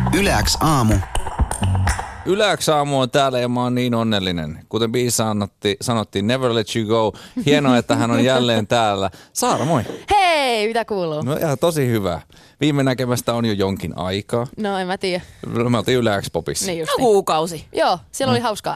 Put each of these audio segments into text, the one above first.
Yle X aamu. Yle X aamu on täällä ja mä oon niin onnellinen. Kuten biisissä sanottiin, never let you go. Hienoa, että hän on jälleen täällä. Saara, moi. Hei, mitä kuuluu? No ihan tosi hyvä. Viime näkemästä on jo jonkin aikaa. No en mä tiedä. Me oltiin Yle X-popissa. Niin just niin. Kuukausi. Joo, siellä oli hauskaa.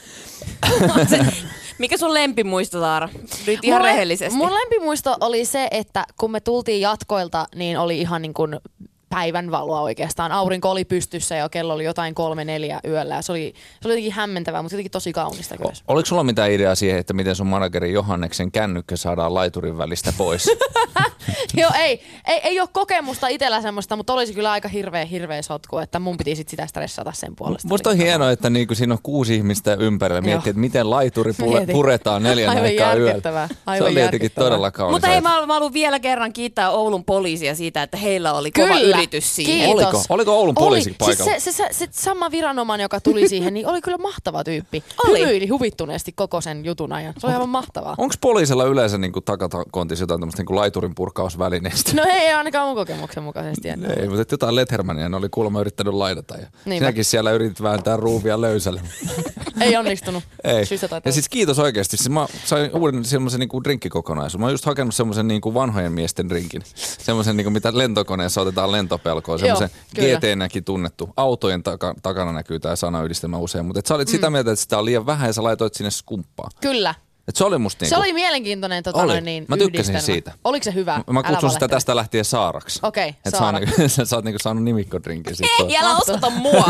Mikä sun lempimuisto, Saara? Nyt ihan rehellisesti. Mun lempimuisto oli se, että kun me tultiin jatkoilta, niin oli ihan niin kuin päivänvaloa oikeastaan. Aurinko oli pystyssä ja kello oli jotain 3-4 yöllä. Se oli jotenkin hämmentävää, mutta jotenkin tosi kaunista myös. Oliko sulla mitään ideaa siihen, että miten sun manageri Johanneksen kännykkä saadaan laiturin välistä pois? Joo, ei ole kokemusta itsellä semmoista, mutta olisi kyllä aika hirveä sotku, että mun piti sit sitä stressata sen puolesta. Musta on hienoa, että niinku siinä on 6 ihmistä ympärillä miettii, että miten laituri puretaan 4 aikaa yöllä. Se oli jotenkin todella kaunis. Mutta hei, mä haluan vielä kerran kiittää Oulun poliisia siitä, että heillä oli kova yritys siihen. Oliko Oulun poliisi paikalla? Siis se sama viranomainen, joka tuli siihen, niin oli kyllä mahtava tyyppi. Hymyili huvittuneesti koko sen jutun ajan. Se oli aivan mahtavaa. Onko poliisilla yleensä niinku takakontissa jotain tämmöistä niinku laiturin purkausvälineistä? No ei ainakaan mun kokemuksen mukaisesti. Ei, mutta jotain Lettermania ne oli kuulemma yrittänyt lainata. Ja sinäkin siellä yritit vääntää ruuvia löysälle. Ei onnistunut. Ei. Ja siis kiitos oikeasti. Siis mä sain uuden semmoisen niinku drinkkikokonaisuuden. Mä oon just hakenut semmoisen niinku vanhojen miesten drinkin. Semmoisen niinku mitä lentokoneessa otetaan lentopelkoon. Semmoisen GT-näkin tunnettu. Autojen takana näkyy tää sanayhdistelmä usein. Mutta sä olit sitä mieltä, että sitä on liian vähän ja sä laitoit sinne skumppaa. Kyllä. Et se oli musta niinku... Se oli mielenkiintoinen mä tykkäsin siitä. Oliko se hyvä? Mä kutsun sitä tästä lähtien Saaraksi. Okei, Saara. Sä oot niinku saanut nimikkodrinkin siitä. Ei, älä osoita mua.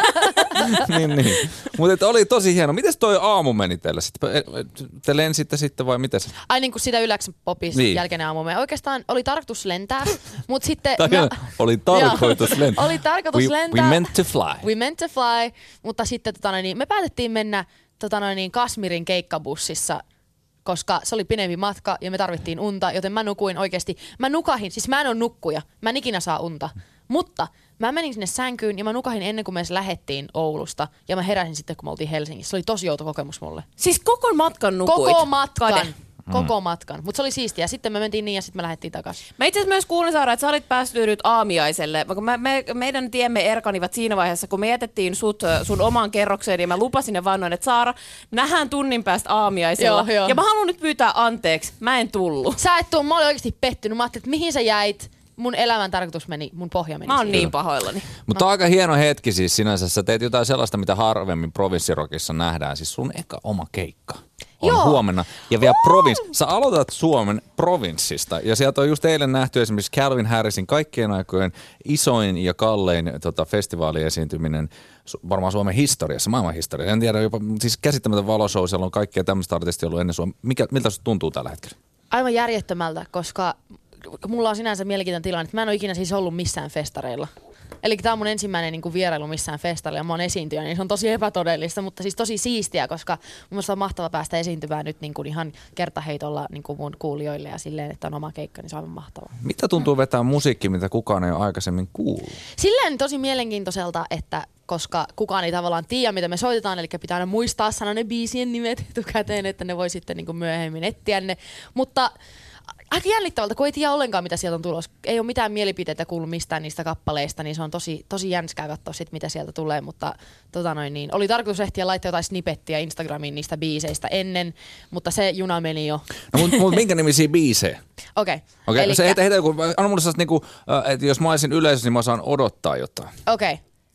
niin. Mutta oli tosi hieno. Mites toi aamu meni teille sitten? Te lensitte sitten vai miten se? Ai niin kuin sitä Yle X-popin jälkeinen aamu meni. Oikeastaan oli tarkoitus lentää, mutta sitten... Oli tarkoitus lentää. Oli tarkoitus lentää. We meant to fly. We meant to fly, mutta sitten me päätettiin mennä Kasmirin keikkabussissa, koska se oli pidempi matka ja me tarvittiin unta, joten mä nukuin oikeasti. Mä nukahin, siis mä en ole nukkuja, mä en ikinä saa unta, mutta mä menin sinne sänkyyn ja mä nukahin ennen kuin me edes lähettiin Oulusta ja mä heräsin sitten, kun me oltiin Helsingissä. Se oli tosi outo kokemus mulle. Siis koko matkan nukuit? Koko matkan. Mutta se oli siistiä. Sitten me mentiin niin ja sitten me lähdettiin takaisin. Mä itse asiassa myös kuulin, Saara, että sä olit päässyt nyt aamiaiselle. Meidän tiemme erkanivat siinä vaiheessa, kun me jätettiin sut sun omaan kerrokseen ja mä lupasin ja vannoin, että Saara, nähdään tunnin päästä aamiaisella. Joo. Ja mä haluan nyt pyytää anteeksi. Mä en tullut. Sä et tullut. Mä olin oikeasti pettynyt. Mä ajattelin, että mihin sä jäit. Mun elämän tarkoitus meni, mun pohja meni. Mä oon niin pahoillani. Mutta on aika hieno hetki siis sinänsä. Sä teet jotain sellaista, mitä harvemmin provinssirokissa nähdään. Siis sun eka oma keikka on huomenna. Ja vielä sä aloitat Suomen provinssista. Ja sieltä on just eilen nähty esimerkiksi Calvin Harrisin kaikkien aikojen isoin ja kallein festivaaliesiintyminen varmaan Suomen historiassa, maailman historiassa. En tiedä, jopa siis käsittämätön valoshow, siellä on kaikkia tämmöistä artistia ollut ennen Suomea. Miltä se tuntuu tällä hetkellä? Aivan järjettömältä, koska mulla on sinänsä mielenkiintoinen tilanne, että mä en ole ikinä siis ollut missään festareilla. Eli tää on mun ensimmäinen niin kuin vierailu missään festareilla ja mä oon esiintyjä, niin se on tosi epätodellista, mutta siis tosi siistiä, koska mun mielestä on mahtava päästä esiintymään nyt niin kuin ihan kertaheitolla niin kuin mun kuulijoille ja silleen, että on oma keikka, niin se on aivan mahtavaa. Mitä tuntuu vetää musiikki, mitä kukaan ei ole aikaisemmin kuullut? Silleen tosi mielenkiintoiselta, että koska kukaan ei tavallaan tiedä, mitä me soitetaan, eli pitää aina muistaa sanoa ne biisien nimet etukäteen, että ne voi sitten niin kuin myöhemmin etsiä ne, mutta aika jännittävältä, kun ei tiedä ollenkaan, mitä sieltä on tulossa. Ei ole mitään mielipiteitä kuullut mistään niistä kappaleista, niin se on tosi jänskää katsoa sit, mitä sieltä tulee. Mutta oli tarkoitus ehtiä laittaa jotain snippettiä Instagramiin niistä biiseistä ennen, mutta se juna meni jo. No, mutta minkä nimisiä biisejä? Okei. Se heitä joku, anna mulle sellaista niinku, että jos mä olisin yleisössä, niin mä saan odottaa jotain. Okei.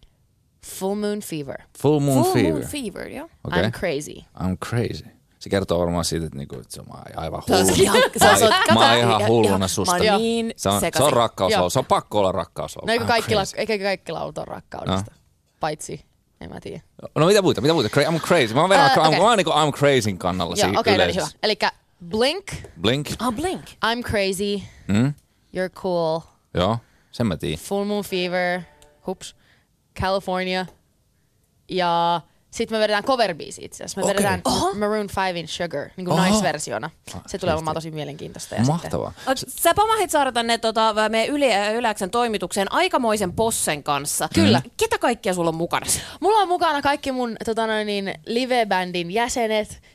Full Moon Fever. Full Moon Fever, joo. Okay. I'm crazy. I'm crazy. Se kertoo varmaan siitä, että niinku, se on aivan hulluna. Mä oon ihan hulluna susta. Niin se on rakkauslaulu. Se on pakko olla rakkauslaulu. No eikä kaikki laulut on rakkaudesta. No. Paitsi, en mä tiedä. No mitä muuta? I'm crazy. Mä oon I'm crazyn kannalla siinä yleisössä. Okei, hyvä. Elikkä Blink. Blink. Blink. I'm crazy. You're cool. Joo, sen mä tiedän. Full Moon Fever. Hups. California. Ja sitten me vedetään cover-biisi itse asiassa. Me vedetään Maroon 5in Sugar, niin kuin naisversiona. Se tulee olemaan tosi mielenkiintoista. Mahtavaa. Sä pomahit Saara tänne meidän Yle X:n toimitukseen aikamoisen possen kanssa. Kyllä. Ketä kaikkia sulla on mukana? Mulla on mukana kaikki mun live-bändin jäsenet,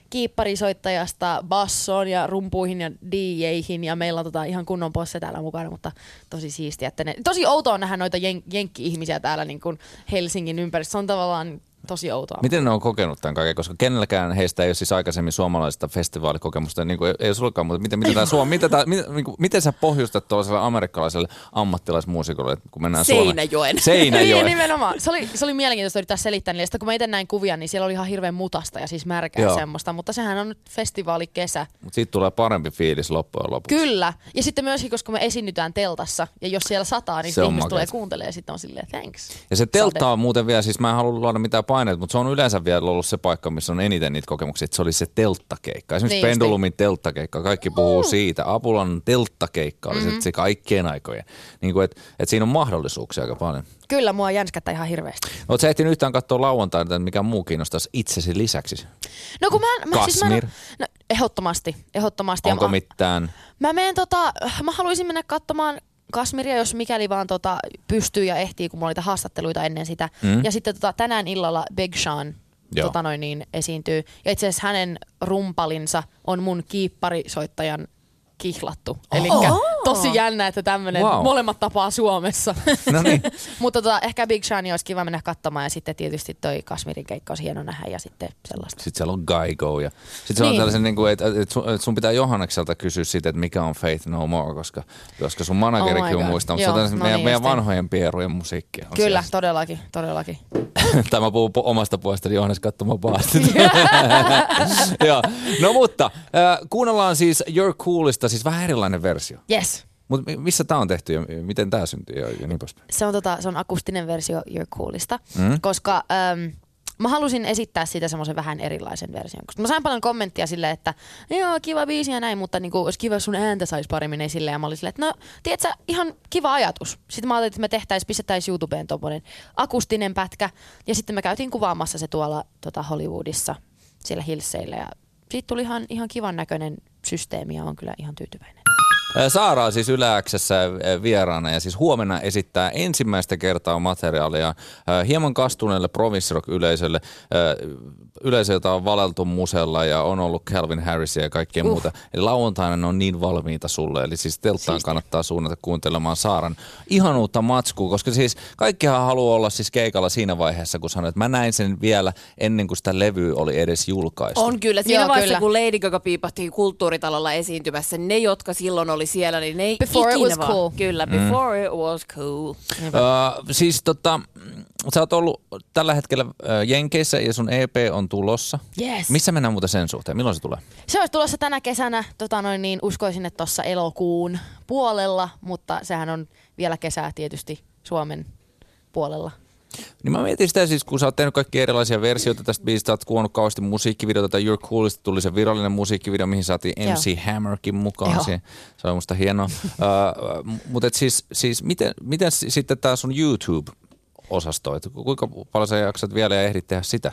kiipparisoittajasta bassoon ja rumpuihin ja DJ:ihin ja meillä on ihan kunnon posse täällä mukana, mutta tosi siistiä. Että tosi outoa nähdä noita jenkki-ihmisiä täällä niin kuin Helsingin ympäristössä. Se on tavallaan tosi outoa. Miten ne on kokenut tämän kaiken? Koska kenelläkään heistä ei ole siis aikaisemmin suomalaisista festivaalikokemusta, niin kuin ei ole sullekaan, mutta miten sä pohjustat tuollaiselle amerikkalaiselle ammattilaismuusikolle, kun mennään Seinäjoen. Niin, nimenomaan. Se oli mielenkiintoista yrittää selittää niille. Sitten kun mä itse näin kuvia, niin siellä oli ihan hirveän mutasta ja siis märkää semmoista, mutta sehän on nyt festivaalikesä. Mutta siitä tulee parempi fiilis loppujen lopuksi. Kyllä. Ja sitten myöskin, koska me esiinnytään teltassa ja jos siellä sataa, niin ihmiset tulee kuuntelemaan ja sitten on silleen, thanks. Ja se teltta on muuten vielä, siis mä en halua luoda mitään paineita, mutta se on yleensä vielä ollut se paikka, missä on eniten niitä kokemuksia, että se oli se telttakeikka. Esimerkiksi niin Pendulumin telttakeikka, kaikki puhuu siitä. Apulan telttakeikka oli se kaikkien aikojen. Niin kuin, että siinä on mahdollisuuksia aika paljon. Kyllä, mua jänskättää ihan hirveästi. Oletko sä ehtinyt yhtään katsoa lauantaina, että mikä muu kiinnostaisi itsesi lisäksi? No kun Kashmir? Ehdottomasti. Onko mitään? Mä haluaisin mennä katsomaan Kashmiria, jos mikäli vaan pystyy ja ehtii, kun mulla oli niitä haastatteluita ennen sitä. Ja sitten tänään illalla Big Sean esiintyy. Ja itse asiassa hänen rumpalinsa on mun kiipparisoittajan kihlattu. Elikkä tosi jännä, että tämmönen molemmat tapaa Suomessa. No niin. Mutta ehkä Big Sean olisi kiva mennä katsomaan ja sitten tietysti toi Kashmirin keikka olisi hieno nähdä ja sitten sellaista. Sitten siellä on Gaigo ja sitten se on tällaisen, että sun pitää Johannekselta kysyä siitä, että mikä on Faith No More, koska sun managerikin on muistaa, mutta se on meidän vanhojen pierujen musiikkia. Kyllä, todellakin. Tämä puhuu omasta puolestani Johannes katsomaan baastit. No mutta, kuunnellaan siis You're Coolista, siis vähän erilainen versio. Yes. Mutta missä tämä on tehty ja miten tämä syntyi ja niin poispäin? Se on akustinen versio You're Coolista, koska mä halusin esittää siitä semmoisen vähän erilaisen version. Koska mä sain paljon kommenttia silleen, että joo, kiva biisi ja näin, mutta niinku, olisi kiva, jos sun ääntä saisi paremmin esille. Ja mä olin silleen, että no, tiedätkö, ihan kiva ajatus. Sitten mä ajattelin, että me pistettäisiin YouTubeen tommonen akustinen pätkä. Ja sitten me käytiin kuvaamassa se tuolla Hollywoodissa, siellä Hillseillä. Ja siitä tuli ihan kivan näköinen systeemi ja on kyllä ihan tyytyväinen. Saara on siis Yle X:ssä vieraana ja siis huomenna esittää ensimmäistä kertaa materiaalia hieman kastuneelle provinssirock-yleisölle. Yleisöltä on valeltu musella ja on ollut Calvin Harrisia ja kaikkea muuta. Eli lauantaina ne on niin valmiita sulle. Eli siis telttaan kannattaa suunnata kuuntelemaan Saaran ihanuutta matskua, koska siis kaikkihan haluaa olla siis keikalla siinä vaiheessa, kun sanoit, että mä näin sen vielä ennen kuin sitä levyä oli edes julkaistu. On kyllä. Siinä vaiheessa, kun Lady Gaga piipahti Kulttuuritalolla esiintymässä, ne, jotka silloin oli siellä, niin ne ei before ikinä it was cool. Kyllä, before it was cool. Siis sä oot ollut tällä hetkellä Jenkeissä ja sun EP on tulossa. Yes. Missä mennään muuten sen suhteen? Milloin se tulee? Se olisi tulossa tänä kesänä, uskoisin, että tuossa elokuun puolella, mutta sehän on vielä kesää tietysti Suomen puolella. Niin mä mietin sitä siis, kun sä oot tehnyt kaikki erilaisia versioita tästä biisistä, oot kuvannut kauheasti musiikkivideota, tai You're Coolista tuli se virallinen musiikkivideo, mihin saatiin MC Hammerkin mukaan. Se on musta hienoa. Mutta siis miten sitten tää sun YouTube-osasto, että kuinka paljon sä jaksat vielä ja ehdit tehdä sitä?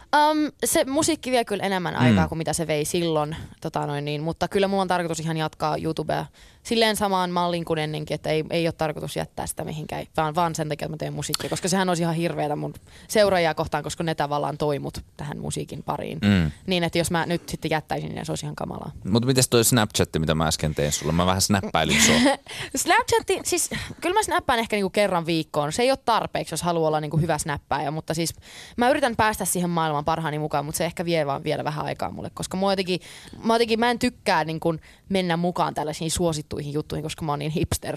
Se musiikki vie kyllä enemmän aikaa kuin mitä se vei silloin, mutta kyllä mulla on tarkoitus ihan jatkaa YouTubea silleen samaan malliin kuin ennenkin, että ei ole tarkoitus jättää sitä mihinkään, vaan sen takia, että mä teen musiikkia, koska sehän olisi ihan hirveätä mun seuraajia kohtaan, koska ne tavallaan toimut tähän musiikin pariin. Niin, että jos mä nyt sitten jättäisin, niin se olisi ihan kamalaa. Mutta mites toi Snapchatti, mitä mä äsken tein sulle? Mä vähän snappailin sua. Snapchatti, siis kyllä mä snappaan ehkä niinku kerran viikkoon. Se ei ole tarpeeksi, jos haluaa olla niinku hyvä snappaaja, mutta siis mä yritän päästä siihen maailman parhaani mukaan, mutta se ehkä vie vaan vielä vähän aikaa mulle, koska mä en tykkää niinku mennä mukaan tällaisiin suosittuihin juttuihin, koska mä oon niin hipster.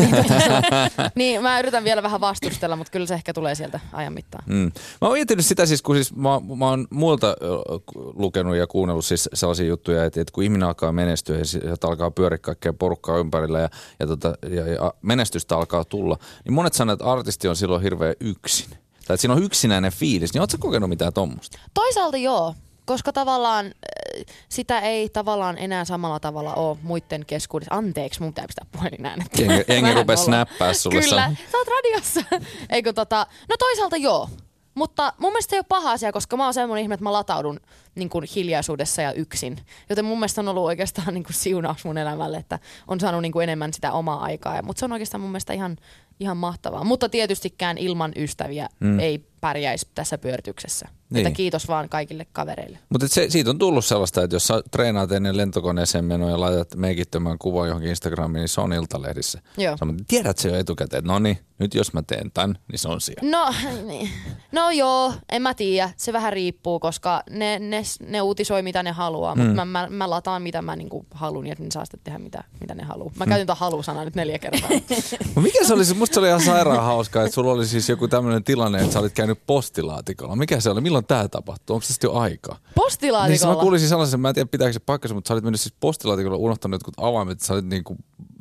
Niin mä yritän vielä vähän vastustella, mutta kyllä se ehkä tulee sieltä ajan mittaan. Mä oon miettinyt sitä siis, kun siis mä oon muilta lukenut ja kuunnellut siis sellaisia juttuja, että kun ihminen alkaa menestyä ja sieltä alkaa pyöriä kaikkea porukkaa ympärillä ja menestystä alkaa tulla, niin monet sanoo, että artisti on silloin hirveän yksin. Tai että siinä on yksinäinen fiilis, niin ootko sä kokenut mitään tommoista? Toisaalta joo. Koska tavallaan sitä ei tavallaan enää samalla tavalla ole muiden keskuudessa. Anteeksi, mun pitää pistää puhelin äänettä. Jengi rupesi snappaa sulle. Kyllä, sä oot radiossa. Eikö no toisaalta joo. Mutta mun mielestä se ei ole paha asia, koska mä oon semmoinen ihminen, että mä lataudun niin kuin hiljaisuudessa ja yksin. Joten mun mielestä on ollut oikeastaan niin kuin siunaus mun elämälle, että on saanut niin kuin enemmän sitä omaa aikaa. Mutta se on oikeastaan mun mielestä ihan mahtavaa. Mutta tietystikään ilman ystäviä ei pärjäisi tässä pyörityksessä. Niin. Että kiitos vaan kaikille kavereille. Mutta siitä on tullut sellaista, että jos sä treenaat ennen lentokoneeseen menoa ja laitat meikittömän kuvan johonkin Instagramiin, niin se on Iltalehdissä. Joo. Tiedät se jo etukäteen, että no niin, nyt jos mä teen tämän, niin se on siellä. No joo, en mä tiedä. Se vähän riippuu, koska ne uutisoi mitä ne haluaa, mutta mä lataan mitä mä niinku haluan ja ne saa sitten tehdä mitä ne haluaa. Mä käytin tuon halusanaa nyt 4 kertaa. Mikä se oli? Musta se oli ihan sairaan hauskaa, että sulla oli siis joku tämmöinen tilanne, että sä olit käynyt postilaatikolla. Mikä se oli? Milloin tää tapahtui? Onko se sitten jo aikaa? Postilaatikolla? Niin mä kuulisin sellaisen, mä en tiedä pitääkö se paikkansa, mutta sä olit mennyt siis postilaatikolla, unohtanut jotkut avaimet, että sä olit niinku...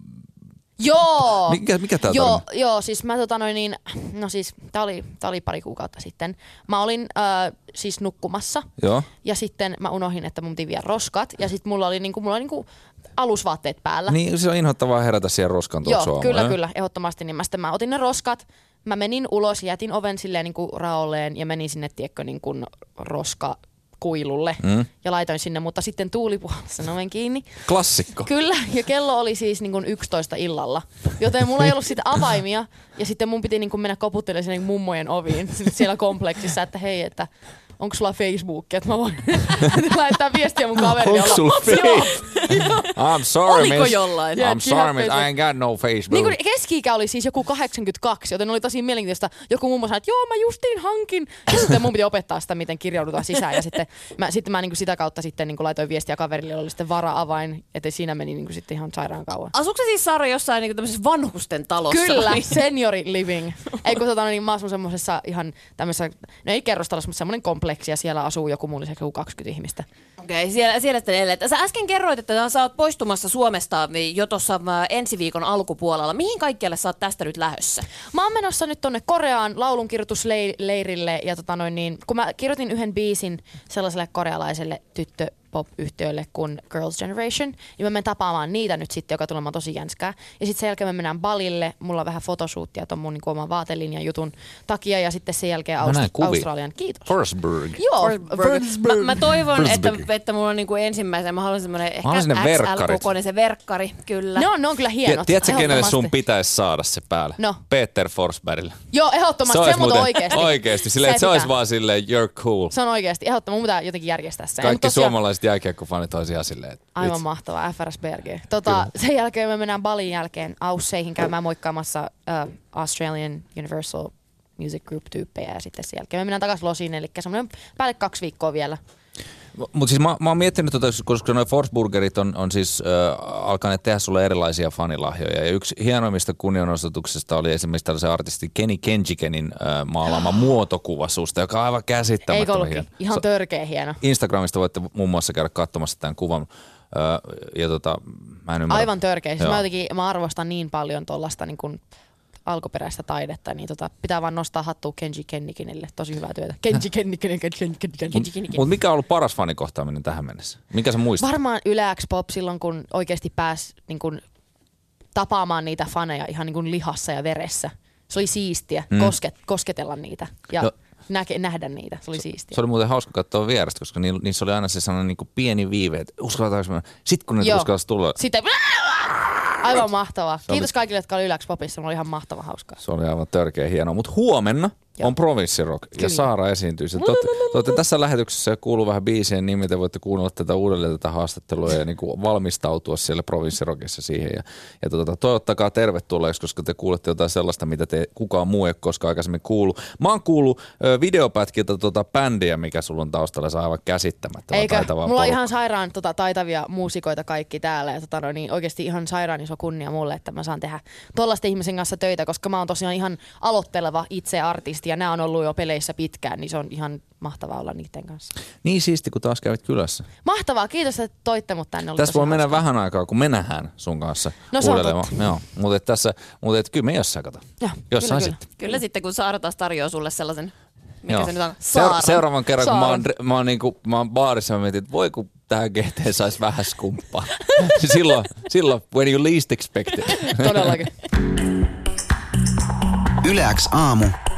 Joo! Mikä tää tarina? Joo, siis mä tää oli pari kuukautta sitten. Mä olin siis nukkumassa. Joo. Ja sitten mä unohdin, että mun piti viedä roskat. Ja sitten mulla oli alusvaatteet päällä. Niin, se on inhottavaa herätä siihen roskan tuoksuun. Joo, kyllä, ehdottomasti. Niin mä otin ne roskat. Mä menin ulos, jätin oven silleen niin kuin raolleen ja menin sinne, tiedätkö, niin kuin roskakuilulle ja laitoin sinne, mutta sitten tuuli puhalsi sen oven kiinni. Klassikko. Kyllä, ja kello oli siis niin kuin 11 illalla, joten mulla ei ollut sitä avaimia ja sitten mun piti niin kuin mennä koputtelemaan sinne mummojen oviin siellä kompleksissa, että hei, että onko sulla Facebookia, että mä voin laittaa viestiä mun kaverille. Onko sulla I'm sorry, Oliko miss. jollain? I'm sorry, miss. I ain't got no Facebook. Niin kuin keski-ikä oli siis joku 82, joten oli tosi mielenkiintoista. Joku mummo sanoi, että joo, mä justiin hankin. Ja sitten mun piti opettaa sitä, miten kirjaudutaan sisään. Ja sitten mä niin kuin sitä kautta sitten niin kuin laitoin viestiä kaverille, jolla oli sitten vara-avain. Että siinä meni niin kuin sitten ihan sairaan kauan. Asuuko se siis, Saara, jossain niin kuin tämmöisessä vanhusten talossa? Kyllä, seniori living. Ei kun niin mä asun semmoisessa ihan tämmöisessä, no ei kerrostalossa, mutta semmoinen kompleksi ja siellä asuu joku mun lisäksi 20 ihmistä. Okei, siellä sitten ellet. Sä äsken kerroit, että sä oot poistumassa Suomesta jo tuossa ensi viikon alkupuolella. Mihin kaikkialle sä oot tästä nyt lähdössä? Mä oon menossa nyt tonne Koreaan laulunkirjoitusleirille ja kun mä kirjoitin yhden biisin sellaiselle korealaiselle pop-yhtiöille kuin Girls' Generation, niin mä menen tapaamaan niitä nyt sitten, joka tulemaan tosi jänskää. Ja sitten sen jälkeen me mennään Balille, mulla on vähän fotosuuttia ton mun niin oman vaatelinjan jutun takia, ja sitten sen jälkeen Australian. Kiitos. Forsberg. Joo, Mä toivon, että mulla on niinku ensimmäisen, mä haluan semmoinen ehkä XL-kokoinen se verkkari, kyllä. Ne on kyllä hienot. Tiedätkö, kenelle sun pitäisi saada se päälle? No. Peter Forsbergille. Joo, ehdottomasti. Se on oikeasti. Oikeasti, silleen, että se olisi vaan silleen, you're cool. Se on oikeasti. Ehdottomasti. Mun pitää jotenkin järjestää se. Kaikki suomalaiset jääkiekkofanit olisi ihan silleen. Aivan mahtavaa, FRSBRG. Sen jälkeen me mennään Balin jälkeen Ausseihin käymään moikkaamassa Australian Universal Music Group-tyyppejä ja sitten sen jälkeen me mennään takaisin Losiin, eli semmoinen päälle 2 viikkoa vielä. Mutta siis mä oon miettinyt, koska noi Forsburgerit on siis alkaneet tehdä sulle erilaisia fanilahjoja. Ja yksi hienoimmista kunnianosoituksesta oli esimerkiksi tällaisen artistin Kenny Kenjikenin maalaama muotokuva susta, joka on aivan käsittämättömän Eikö ollutkin? Ihan törkeä hieno. Instagramista voitte muun muassa käydä katsomassa tämän kuvan. Mä en ymmärrä. Aivan törkeä. Siis mä arvostan niin paljon tuollaista niin kuin alkuperäistä taidetta, niin pitää vaan nostaa hattua Kenji Kennikinille. Tosi hyvää työtä. Kenji Kennikin. Mutta mikä on ollut paras fanikohtaaminen tähän mennessä? Mikä sä muistat? Varmaan Yle X Pop silloin, kun oikeasti pääsi niin kun tapaamaan niitä faneja ihan niin kun lihassa ja veressä. Se oli siistiä kosketella niitä ja nähdä niitä. Se oli siistiä. Se oli muuten hauska katsoa vierestä, koska niissä oli aina se sellainen niin pieni viive, että uskalletaanko mä. Sitten kun ne uskaltaisi tulla. Sitten aivan mahtavaa. Kiitos kaikille, jotka oli Yle X Popissa. Se oli ihan mahtava hauskaa. Se oli aivan törkeä hienoa. Mutta huomenna on Provinssirock ja Saara esiintyy. Te olette tässä lähetyksessä ja kuuluu vähän biisien nimi. Te voitte kuunnella tätä uudelleen tätä haastattelua ja niin kuin valmistautua siellä Provinssirockissa siihen. Ja toivottakaa tervetulleeksi, koska te kuulette jotain sellaista, mitä kukaan muu ei ole koskaan aikaisemmin kuullut. Mä oon kuullut videopätkiltä bändiä, mikä sulla on taustalla. Se on aivan käsittämättömän taitavaa. Mulla on ihan sairaan taitavia muusikoita kaikki täällä. Ja niin oikeasti ihan sairaan iso kunnia mulle, että mä saan tehdä tollaisten ihmisen kanssa töitä, koska mä oon tosiaan ihan aloitteleva itse artisti. Ja nämä on ollut jo peleissä pitkään, niin se on ihan mahtavaa olla niiden kanssa. Niin siisti, kun taas kävit kylässä. Mahtavaa, kiitos, että toitte mut tänne. Tässä voi mennä vähän aikaa, kun me nähdään sun kanssa. No se on totta. Joo, mutta kyllä me jossain kato. Jossain sitten. Kyllä sitten, kun Saara taas tarjoaa sulle sellaisen, mikä se nyt on, seuraavan kerran, kun mä oon baarissa, mä mietin, että voi kun tähän GT saisi vähän skumppaa. silloin, when you least expect it. Todellakin. Yle X aamu.